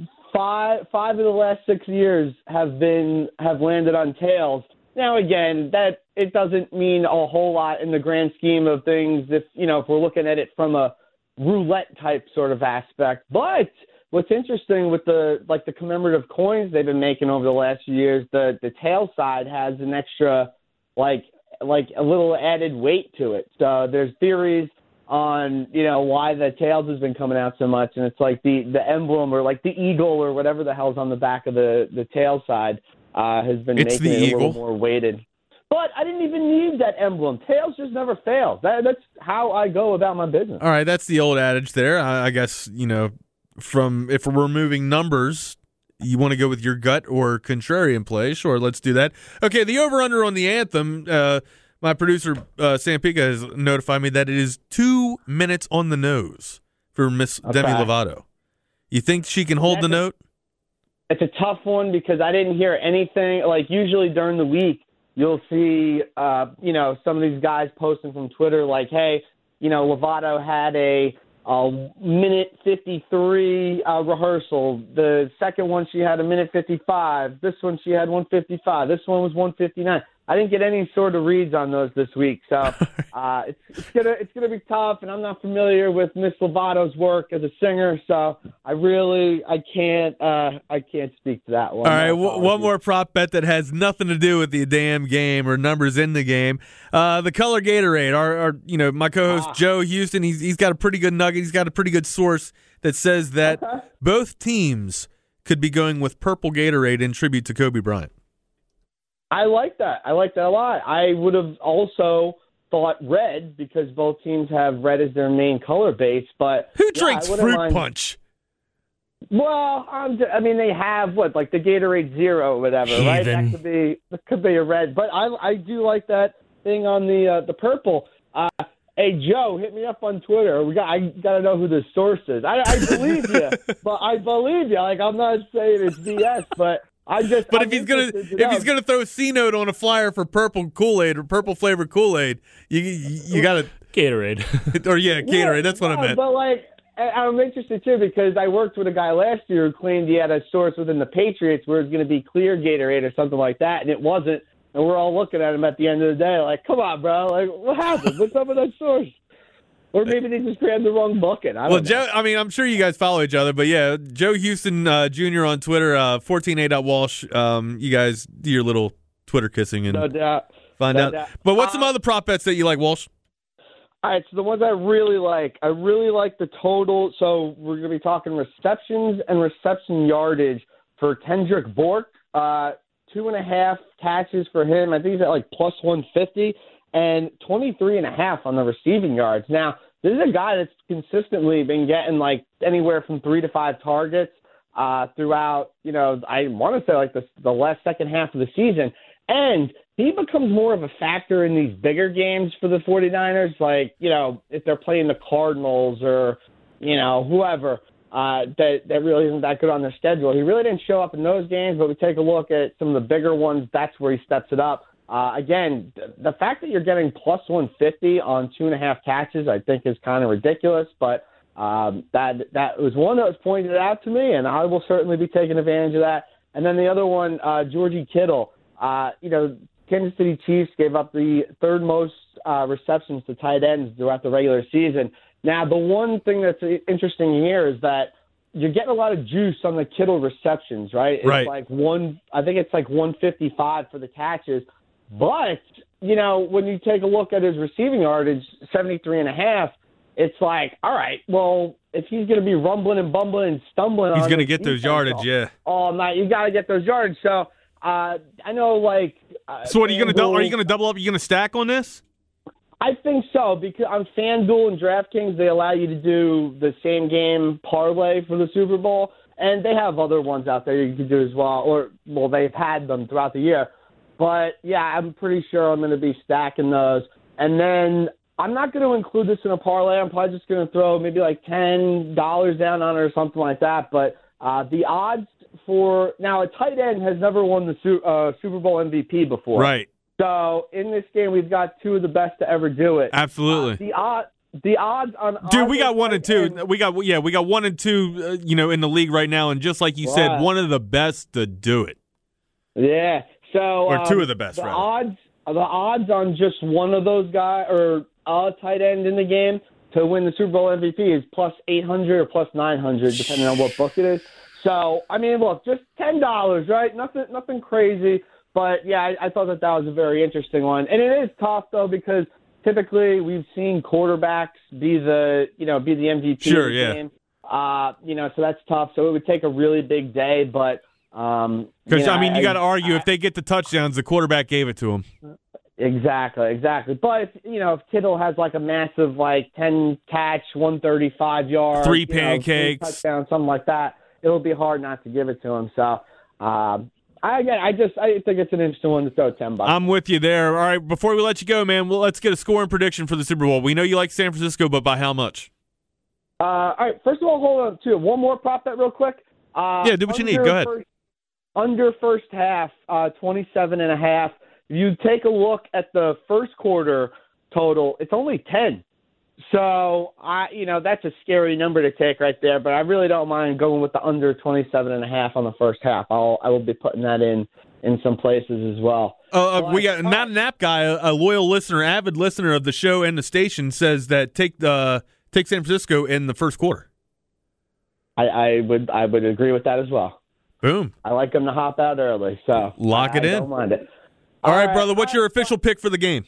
Five five of the last six years have been have landed on tails. Now again, that it doesn't mean a whole lot in the grand scheme of things if you know if we're looking at it from a roulette type sort of aspect. But what's interesting with the like the commemorative coins they've been making over the last few years, the the tail side has an extra like like a little added weight to it. So there's theories on, you know, why the tails has been coming out so much. And it's like the, the emblem or like the eagle or whatever the hell's on the back of the, the tail side uh, has been it's making it eagle. a little more weighted. But I didn't even need that emblem. Tails just never fails. That, that's how I go about my business. All right, that's the old adage there. I, I guess, you know, from if we're removing numbers, you want to go with your gut or contrarian play. Sure, let's do that. Okay, the over-under on the anthem, uh, my producer, uh, Sam Pica, has notified me that it is two minutes on the nose for Miss okay. Demi Lovato. You think she can hold That's the a, note? It's a tough one because I didn't hear anything. Like, usually during the week, you'll see, uh, you know, some of these guys posting from Twitter like, hey, you know, Lovato had a, a minute fifty-three uh, rehearsal. The second one, she had a minute fifty-five. This one, she had one fifty-five. This one was one fifty-nine. I didn't get any sort of reads on those this week, so uh, it's, it's gonna it's gonna be tough. And I'm not familiar with Miss Lovato's work as a singer, so I really I can't uh, I can't speak to that one. All right, w- one more prop bet that has nothing to do with the damn game or numbers in the game. Uh, the color Gatorade. Our, our you know my co-host ah. Joe Houston. He's he's got a pretty good nugget. He's got a pretty good source that says that okay. both teams could be going with purple Gatorade in tribute to Kobe Bryant. I like that. I like that a lot. I would have also thought red because both teams have red as their main color base. But who yeah, drinks fruit mind. punch? Well, I'm just, I mean, they have what, like the Gatorade Zero or whatever, Heathen. right? That could be that could be a red. But I I do like that thing on the uh, the purple. Uh, hey Joe, hit me up on Twitter. We got I got to know who the source is. I, I believe you, but I believe you. Like I'm not saying it's B S, but. I just, but I'm if he's gonna to if know. he's gonna throw C note on a flyer for purple Kool-Aid or purple flavored Kool-Aid, you you, you got to Gatorade or yeah Gatorade. Yeah, that's what no, I meant. But like I'm interested too because I worked with a guy last year who claimed he had a source within the Patriots where it's going to be clear Gatorade or something like that, and it wasn't. And we're all looking at him at the end of the day like, come on, bro, like what happened? What's up with that source? Or maybe they just grabbed the wrong bucket. I don't well, know. Joe, I mean, I'm sure you guys follow each other, but yeah, Joe Houston uh, Junior on Twitter, uh, fourteen A Walsh. Um, you guys do your little Twitter kissing and no doubt. find no out. Doubt. But what's um, some other prop bets that you like, Walsh? All right, so the ones I really like, I really like the total. So we're going to be talking receptions and reception yardage for Kendrick Bourke. Uh, two and a half catches for him. I think he's at like plus one fifty. And twenty-three and a half on the receiving yards. Now, this is a guy that's consistently been getting like anywhere from three to five targets uh, throughout, you know, I want to say like the, the last second half of the season. And he becomes more of a factor in these bigger games for the 49ers, like, you know, if they're playing the Cardinals or, you know, whoever uh, that, that really isn't that good on their schedule. He really didn't show up in those games, but we take a look at some of the bigger ones, that's where he steps it up. Uh, again, the fact that you're getting plus one fifty on two and a half catches, I think is kind of ridiculous, but um, that that was one that was pointed out to me, and I will certainly be taking advantage of that. And then the other one, uh, Georgie Kittle, uh, you know, Kansas City Chiefs gave up the third most uh, receptions to tight ends throughout the regular season. Now, the one thing that's interesting here is that you're getting a lot of juice on the Kittle receptions, right? It's right. like one, I think it's like one fifty-five for the catches. But, you know, when you take a look at his receiving yardage, seventy-three and a half, it's like, all right, well, if he's going to be rumbling and bumbling and stumbling, he's on going to get those yardage, all, yeah. All night, you got to get those yardage. So uh, I know, like, uh, so what are you going to do? Are you going to double up? Are you going to stack on this? I think so, because on FanDuel and DraftKings, they allow you to do the same game parlay for the Super Bowl, and they have other ones out there you can do as well, or well, they've had them throughout the year. But, yeah, I'm pretty sure I'm going to be stacking those. And then I'm not going to include this in a parlay. I'm probably just going to throw maybe like ten dollars down on it or something like that. But uh, the odds for – now, a tight end has never won the uh, Super Bowl M V P before. Right. So, in this game, we've got two of the best to ever do it. Absolutely. Uh, the, odd, the odds on – Dude, we got one and two. End, we got yeah, we got one and two, uh, you know, in the league right now. And just like you wow. said, one of the best to do it. Yeah. So, or two um, of the best, the rather. odds, the odds on just one of those guys or a tight end in the game to win the Super Bowl M V P is plus eight hundred or plus nine hundred, depending on what book it is. So, I mean, look, just ten dollars, right? Nothing, nothing crazy. But yeah, I, I thought that that was a very interesting one, and it is tough though because typically we've seen quarterbacks be the, you know, be the M V P sure, of the yeah. game. Uh, you know, so that's tough. So it would take a really big day, but. Um, Because, I mean, you got to I, argue I, if they get the touchdowns, the quarterback gave it to them. Exactly, exactly. But, if, you know, if Kittle has like a massive, like, ten catch, one thirty-five yard, three pancakes, know, three touchdown, something like that, it'll be hard not to give it to him. So, um, I, again, I just I think it's an interesting one to throw ten bucks. I'm with you there. All right, before we let you go, man, well, let's get a scoring prediction for the Super Bowl. We know you like San Francisco, but by how much? Uh, all right, first of all, hold on, too. One more prop bet real quick. Uh, yeah, do what you need. Go ahead. First, Under first half, uh, twenty-seven and a half. If you take a look at the first quarter total, it's only ten. So, I, you know, that's a scary number to take right there, but I really don't mind going with the under twenty-seven and a half on the first half. I'll, I will be putting that in in some places as well. Uh, uh, we got not an app guy, a, a loyal listener, avid listener of the show and the station says that take the take San Francisco in the first quarter. I, I would I would agree with that as well. Boom. I like them to hop out early, so lock it I in. Don't mind it. All, All right, right, brother. What's your official pick for the game?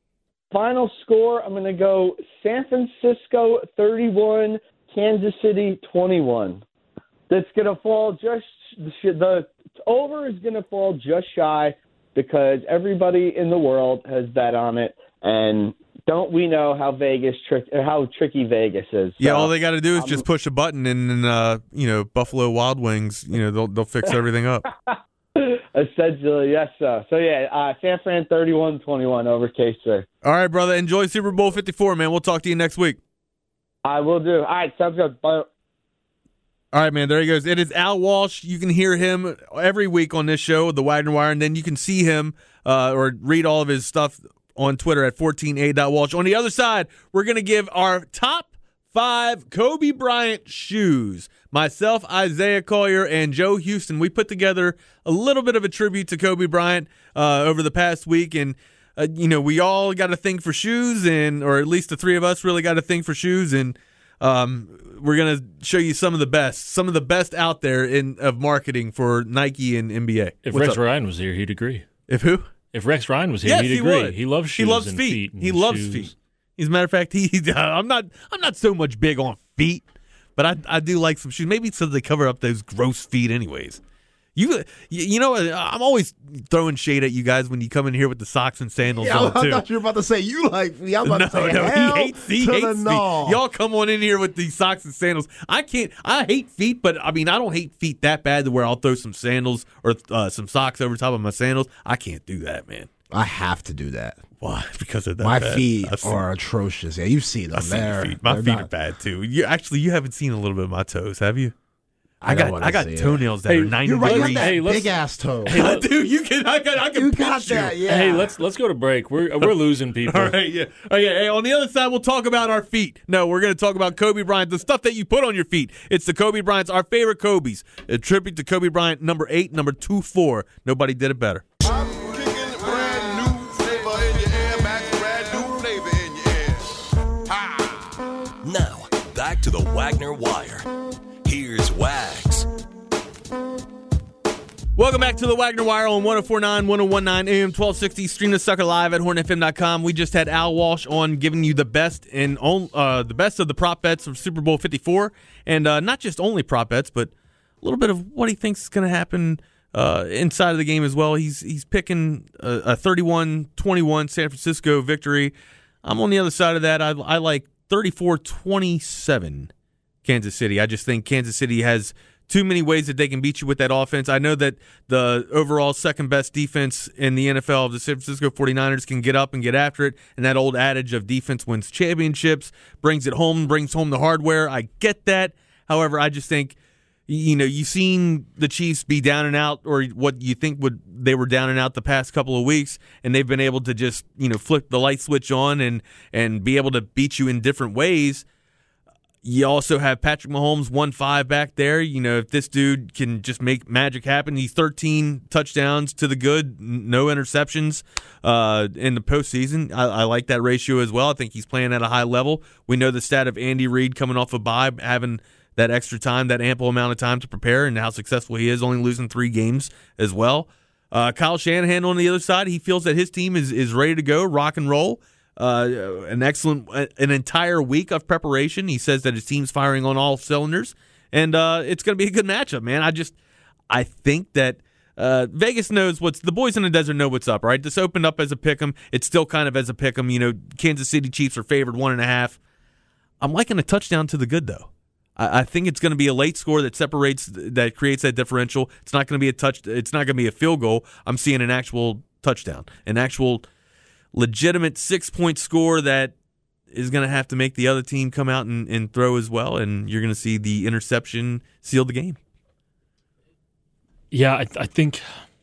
Final score, I'm going to go San Francisco thirty-one, Kansas City twenty-one. That's going to fall just the over is going to fall just shy because everybody in the world has bet on it, and don't we know how Vegas trick how tricky Vegas is? Yeah, so, all they got to do is um, just push a button, and uh, you know, Buffalo Wild Wings, you know, they'll they'll fix everything up. Essentially, yes, sir. So yeah, uh, San Fran thirty-one twenty-one over K C. All right, brother. Enjoy Super Bowl fifty-four, man. We'll talk to you next week. I will do. All right, sounds good. Bye. All right, man, there he goes. It is Al Walsh. You can hear him every week on this show, The Wagner Wire, and then you can see him uh, or read all of his stuff on Twitter at fourteen a dot walsh. On the other side, we're going to give our top five Kobe Bryant shoes. Myself, Isaiah Collier, and Joe Houston, we put together a little bit of a tribute to Kobe Bryant uh, over the past week, and uh, you know, we all got a thing for shoes, and or at least the three of us really got a thing for shoes, and um, we're going to show you some of the best, some of the best out there in of marketing for Nike and N B A. If What's Rex up? Ryan was here, he'd agree. If who? If Rex Ryan was here, yes, he'd he agree. Would. He loves shoes. He loves and feet. feet and he loves shoes. feet. As a matter of fact, he. I'm not. I'm not so much big on feet, but I I do like some shoes. Maybe so they cover up those gross feet, anyways. You, you know, I'm always throwing shade at you guys when you come in here with the socks and sandals Yeah, on, I too. thought you were about to say you like me. I'm about no, to say no, hell he hates, he to hates the feet. no. Y'all come on in here with these socks and sandals. I can't. I hate feet, but I mean, I don't hate feet that bad to where I'll throw some sandals or uh, some socks over top of my sandals. I can't do that, man. I have to do that. Why? Because of that. My bad. feet I've seen- are atrocious. Yeah, you've seen them. I've seen your They're- feet. My they're feet not- are bad too. You actually, you haven't seen a little bit of my toes, have you? I I don't got wanna I got see it. toenails that Hey, are ninety You're right. You degrees. got that Hey, let's- big ass toe. Hey, I let- do. You can. I can. I can you picture. got that. Yeah. Hey, let's let's go to break. We're we're losing people. All right, yeah. Okay, hey, on the other side, we'll talk about our feet. No, we're going to talk about Kobe Bryant, the stuff that you put on your feet. It's the Kobe Bryants, our favorite Kobe's. A tribute to Kobe Bryant, number eight, number two, four. Nobody did it better. I'm kicking brand new flavor in your air, Max, brand new flavor in your ear. Ha! Now, back to the Wagner Wire. Here's Wags. Welcome back to the Wagner Wire on one oh four point nine, one oh one point nine A M twelve sixty. Stream the sucker live at horn f m dot com. We just had Al Walsh on giving you the best and on, uh, the best of the prop bets of Super Bowl fifty-four, and uh, not just only prop bets, but a little bit of what he thinks is going to happen uh, inside of the game as well. He's he's picking a, a thirty-one twenty-one San Francisco victory. I'm on the other side of that. I, I like thirty-four twenty-seven Kansas City. I just think Kansas City has too many ways that they can beat you with that offense. I know that the overall second-best defense in the N F L of the San Francisco forty-niners can get up and get after it, and that old adage of defense wins championships, brings it home, brings home the hardware. I get that. However, I just think, you know, you've seen the Chiefs be down and out, or what you think would they were down and out the past couple of weeks, and they've been able to just, you know, flip the light switch on and and be able to beat you in different ways. You also have Patrick Mahomes, one five back there. You know, if this dude can just make magic happen, he's thirteen touchdowns to the good, no interceptions uh, in the postseason. I, I like that ratio as well. I think he's playing at a high level. We know the stat of Andy Reid coming off a bye, having that extra time, that ample amount of time to prepare, and how successful he is, only losing three games as well. Uh, Kyle Shanahan on the other side, he feels that his team is, is ready to go, rock and roll. Uh, an excellent, an entire week of preparation. He says that his team's firing on all cylinders, and uh, it's going to be a good matchup, man. I just, I think that uh, Vegas knows what's, the boys in the desert know what's up, right? This opened up as a pick'em. It's still kind of as a pick'em. You know, Kansas City Chiefs are favored one and a half. I'm liking a touchdown to the good, though. I, I think it's going to be a late score that separates, that creates that differential. It's not going to be a touch. It's not going to be a field goal. I'm seeing an actual touchdown, an actual legitimate six-point score that is going to have to make the other team come out and, and throw as well, and you're going to see the interception seal the game. Yeah, I, I think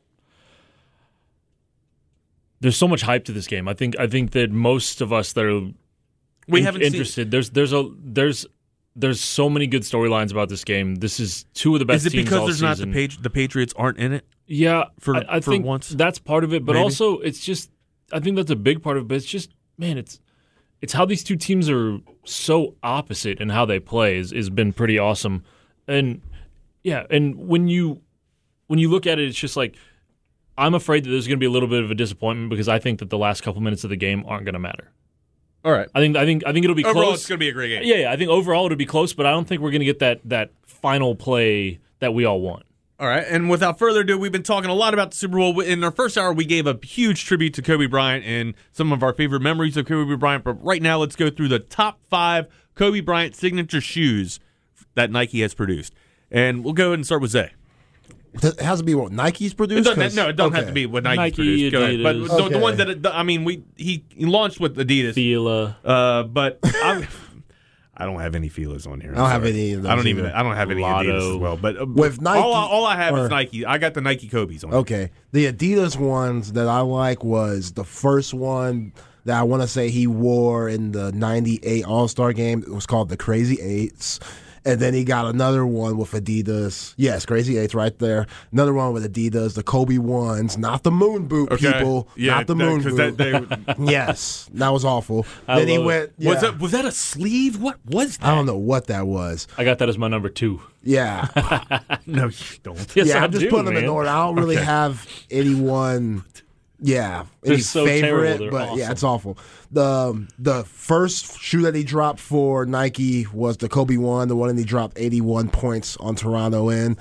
there's so much hype to this game. I think I think that most of us that are we in, haven't interested, seen... there's there's a there's there's so many good storylines about this game. This is two of the best teams. Is it teams because all there's season. not the Patri- the Patriots aren't in it? Yeah, for I, I for think once that's part of it, but maybe? also it's just I think that's a big part of it. But it's just man, it's it's how these two teams are so opposite and how they play is has been pretty awesome. And yeah, and when you when you look at it, it's just like I'm afraid that there's going to be a little bit of a disappointment because I think that the last couple minutes of the game aren't going to matter. All right, I think I think I think it'll be overall, close. It's going to be a great game. Yeah, yeah, I think overall it'll be close, but I don't think we're going to get that that final play that we all want. All right, and without further ado, we've been talking a lot about the Super Bowl. In our first hour, we gave a huge tribute to Kobe Bryant and some of our favorite memories of Kobe Bryant. But right now, let's go through the top five Kobe Bryant signature shoes that Nike has produced. And we'll go ahead and start with Zay. It has to be what Nike's produced? It doesn't, no, it doesn't okay. have to be what Nike's Nike, produced. Go ahead. But Adidas. the, Okay. the one that, I mean, we he, he launched with Adidas. Fila. Uh, but I'm, I don't have any Filas on here. I don't have any of those I don't even. either. I don't have any Lotto. Adidas as well. But uh, With Nike, all, I- all I have or- is Nike. I got the Nike Kobe's on. here. Okay. The Adidas ones that I like was the first one that I want to say he wore in the ninety-eight All-Star game. It was called the Crazy Eights. And then he got another one with Adidas. Yes, Crazy Eights right there. Another one with Adidas, the Kobe ones, not the moon boot, Okay. people. Yeah, not the that- moon 'cause boot. that- they- Yes, that was awful. I then he love it. went. Was yeah. that was that a sleeve? What was that? I don't know what that was. I got that as my number two. Yeah. No, you don't. Yes, yeah, I I'm just do, putting them man. in order. I don't really Okay. have anyone Yeah, They're any so favorite, terrible. They're but awesome. yeah, it's awful. The the first shoe that he dropped for Nike was the Kobe one, the one that he dropped eighty-one points on Toronto in.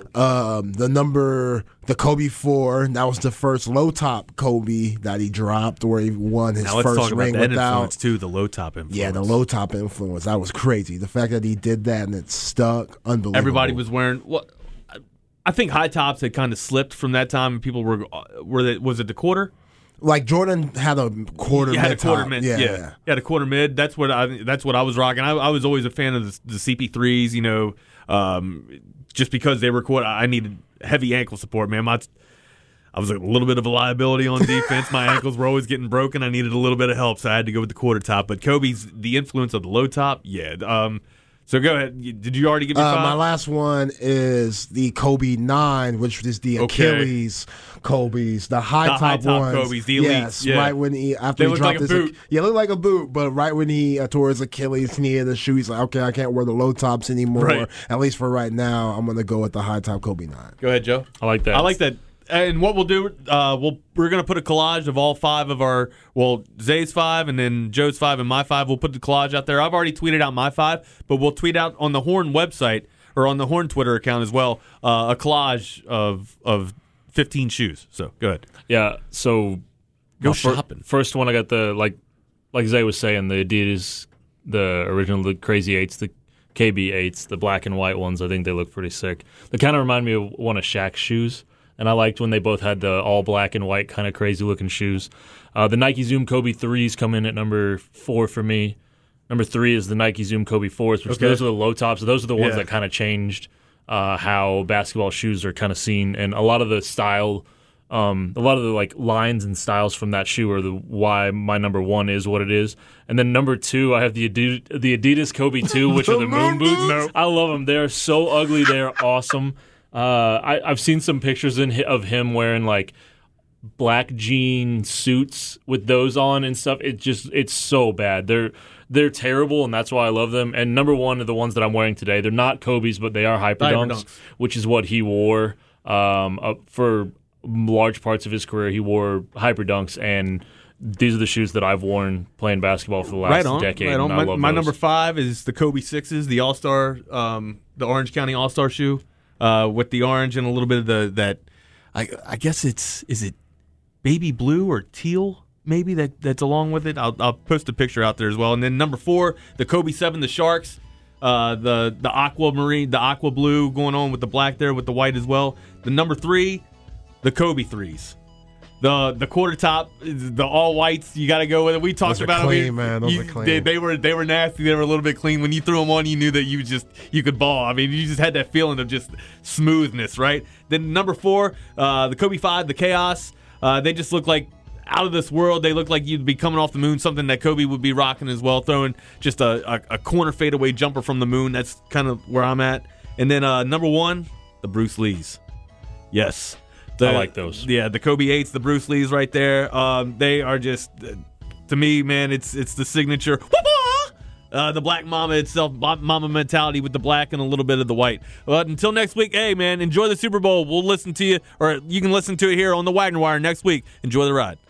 Um, the number, the Kobe four, that was the first low top Kobe that he dropped, where he won his Now let's first talk about ring that without. influence too, the low top influence. Yeah, the low top influence. That was crazy. The fact that he did that and it stuck, unbelievable. Everybody was wearing what? I think high tops had kind of slipped from that time, and people were were they, was it the quarter? Like Jordan had a quarter You mid had a quarter top. mid, yeah, yeah. yeah. You had a quarter mid. That's what I. That's what I was rocking. I, I was always a fan of the, the C P threes. You know, um, just because they were quarter, I needed heavy ankle support. Man, my I was a little bit of a liability on defense. My ankles were always getting broken. I needed a little bit of help, so I had to go with the quarter top. But Kobe's the influence of the low top, yeah. Um, so go ahead. Did you already give me Uh, five? my last one is the Kobe nine, which is the Okay. Achilles Kobe's, the high The top high-top ones. Kobe's, the elites, yes, yeah. right when he after They he look dropped like a his, boot. yeah, looked like a boot. But right when he uh, tore his Achilles knee of the shoe, he's like, okay, I can't wear the low tops anymore. Right. At least for right now, I'm gonna go with the high top Kobe nine. Go ahead, Joe. I like that. I like that. And what we'll do, uh, we'll we're gonna put a collage of all five of our, well, Zay's five, and then Joe's five, and my five. We'll put the collage out there. I've already tweeted out my five, but we'll tweet out on the Horn website or on the Horn Twitter account as well uh, a collage of of fifteen shoes. So go ahead. Yeah, so Go my fir- shopping. First one, I got the like, like Zay was saying, the Adidas, the original, the Crazy Eights, the K B Eights, the black and white ones. I think they look pretty sick. They kind of remind me of one of Shaq's shoes, and I liked when they both had the all black and white kind of crazy looking shoes. Uh, the Nike Zoom Kobe threes come in at number four for me. Number three is the Nike Zoom Kobe fours, which Okay. those are the low tops. Those are the ones Yeah. that kind of changed uh, how basketball shoes are kind of seen, and a lot of the style. Um, a lot of the like lines and styles from that shoe are the why my number one is what it is, and then number two I have the Adidas, the Adidas Kobe two, which are the moon boots. I love them. They're so ugly. They're awesome. Uh, I, I've seen some pictures in, of him wearing like black jean suits with those on and stuff. It just it's so bad. They're they're terrible, and that's why I love them. And number one are the ones that I'm wearing today. They're not Kobe's, but they are Hyperdunks, Hyperdunks. which is what he wore um, uh, for large parts of his career. He wore Hyperdunks, and these are the shoes that I've worn playing basketball for the last Right on. decade. Right on. And I My, love my those. number five is the Kobe sixes, the All Star, um, the Orange County All Star shoe, uh, with the orange and a little bit of the that. I I guess it's is it baby blue or teal maybe that that's along with it. I'll I'll post a picture out there as well. And then number four, the Kobe seven, the Sharks, uh, the the aquamarine, the aqua blue going on with the black there with the white as well. The number three, the Kobe threes. The the quarter top, the all whites, you got to go with it. We talked Those are about clean, it. We- man. Those you- are clean. They, they were they were nasty. They were a little bit clean. When you threw them on, you knew that you just you could ball. I mean, you just had that feeling of just smoothness, right? Then number four, uh, the Kobe five, the Chaos. Uh, they just look like out of this world. They look like you'd be coming off the moon. Something that Kobe would be rocking as well, throwing just a, a, a corner fadeaway jumper from the moon. That's kind of where I'm at. And then uh, number one, the Bruce Lees. Yes. The, I like those. Yeah, the Kobe eights, the Bruce Lees right there. Um, they are just, uh, to me, man, it's it's the signature. Uh, the black mama itself, mama mentality with the black and a little bit of the white. But until next week, hey, man, enjoy the Super Bowl. We'll listen to you, or you can listen to it here on the Wagner Wire next week. Enjoy the ride.